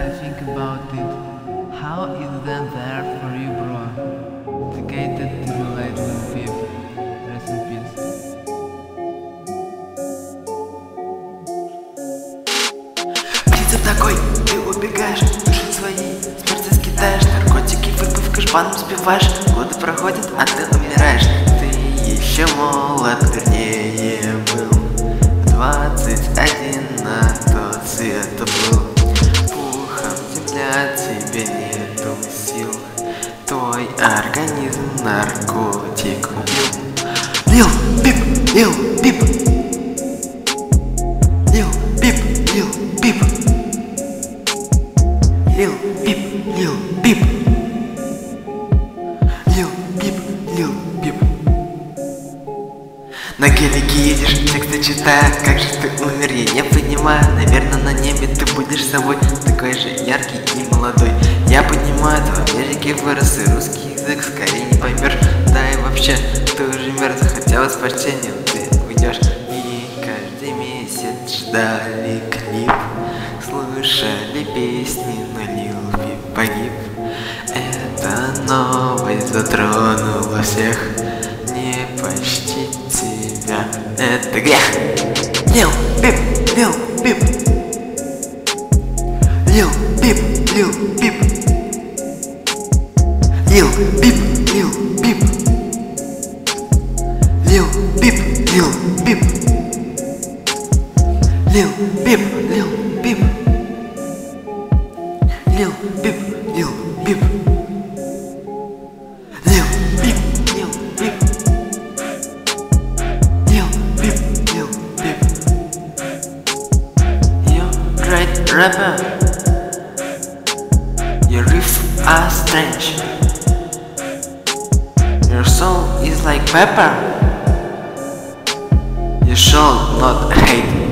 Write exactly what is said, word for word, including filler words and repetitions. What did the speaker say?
I think about it, how is that there for you, bro? Dedicated to the late Lil Peep. Rest in peace. Принцип такой, ты убегаешь, души своей смерти скидаешь, наркотики выпив кашпаном сбиваешь, годы проходят, а ты умираешь. Ты еще молод, вернее был, двадцать один на тот свет был. Пухом земля, тебе нету сил, твой организм наркотик убил. Лил Пип, Лил Пип, Лил Пип, Лил Пип, Лил Пип, Лил Пип, Лил Пип, Лил Пип. На гелике едешь, тексты читая, как же ты умер, я не понимаю. Наверное, на небе ты будешь собой, такой же яркий и молодой. Я понимаю, ты в Америке вырос, и русский язык скорее не поймешь. Да и вообще, ты уже мертв, хотя восхождением ты уйдешь. И каждый месяц ждали клип, слушали песни, но Лил Пип погиб. Эта новость затронула всех, не почтить тебя — это грех. Лил Пип, Лил Пип, Лил Пип, Лил Пип, Лил Пип, Лил Пип, Лил Пип, Лил Пип, Лил Пип, Лил Пип, Лил Пип, Лил Пип, Lil Peep, Lil Peep, Lil Peep, Lil Peep. You're a great rapper, your riffs are strange, your soul is like pepper, you should not hate.